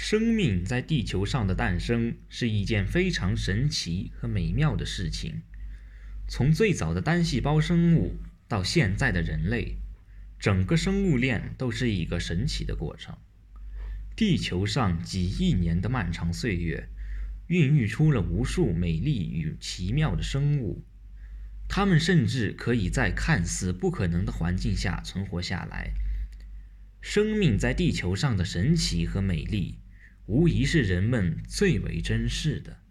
生命在地球上的诞生是一件非常神奇和美妙的事情。从最早的单细胞生物到现在的人类，整个生物链都是一个神奇的过程。地球上几亿年的漫长岁月，孕育出了无数美丽与奇妙的生物，它们甚至可以在看似不可能的环境下存活下来。生命在地球上的神奇和美丽，无疑是人们最为珍视的。